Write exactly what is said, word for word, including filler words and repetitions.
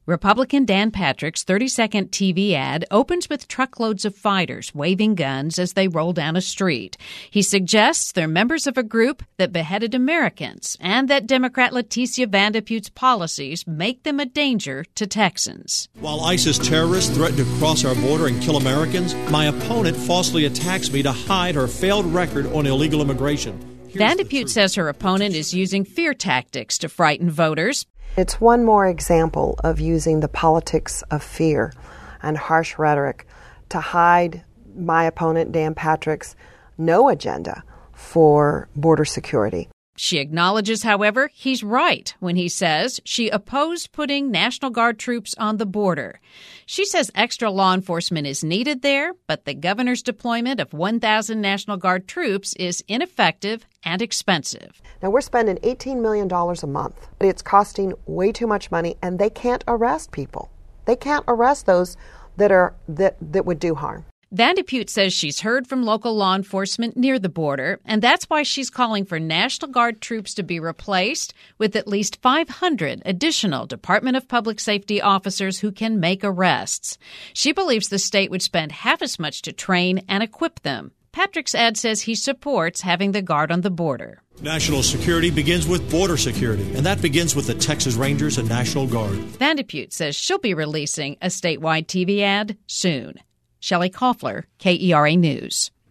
Republican Dan Patrick's thirty-second T V ad opens with truckloads of fighters waving guns as they roll down a street. He suggests they're members of a group that beheaded Americans and that Democrat Leticia Vandepute's policies make them a danger to Texans. While ISIS terrorists threaten to cross our border and kill Americans, my opponent falsely attacks me to hide her failed record on illegal immigration. Here's Vandepute says her opponent is using fear tactics to frighten voters. It's one more example of using the politics of fear and harsh rhetoric to hide my opponent, Dan Patrick's, no agenda for border security. She acknowledges, however, he's right when he says she opposed putting National Guard troops on the border. She says extra law enforcement is needed there, but the governor's deployment of one thousand National Guard troops is ineffective and expensive. Now, we're spending eighteen million dollars a month. It's costing way too much money, and they can't arrest people. They can't arrest those that are that, that would do harm. Vandepute says she's heard from local law enforcement near the border, and that's why she's calling for National Guard troops to be replaced with at least five hundred additional Department of Public Safety officers who can make arrests. She believes the state would spend half as much to train and equip them. Patrick's ad says he supports having the Guard on the border. National security begins with border security, and that begins with the Texas Rangers and National Guard. Vandepute says she'll be releasing a statewide T V ad soon. Shelley Koffler, K E R A News.